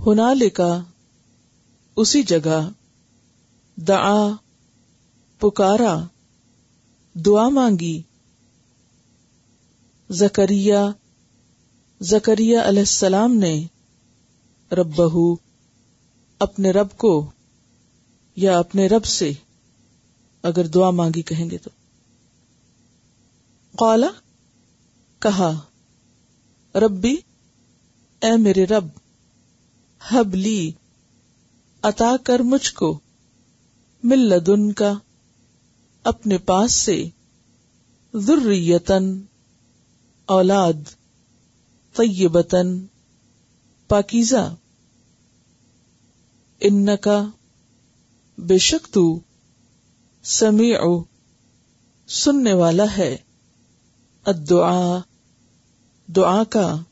हुनालिका उसी जगह, दआ पुकारा, दुआ मांगी, ज़करिया ज़करिया अलैहिस्सलाम ने, रब्बहू अपने रब को, या अपने रब से अगर दुआ मांगी कहेंगे तो। क़ाला कहा, रब्बी ए मेरे रब, हबली अता कर मुझको, मिन लदुनका अपने पास से, ज़ुर्रियतन औलाद, तय्यबतन पाकीज़ा, इन्नका बेशक तू, समीउ सुनने वाला है, अद्दुआ दुआ का,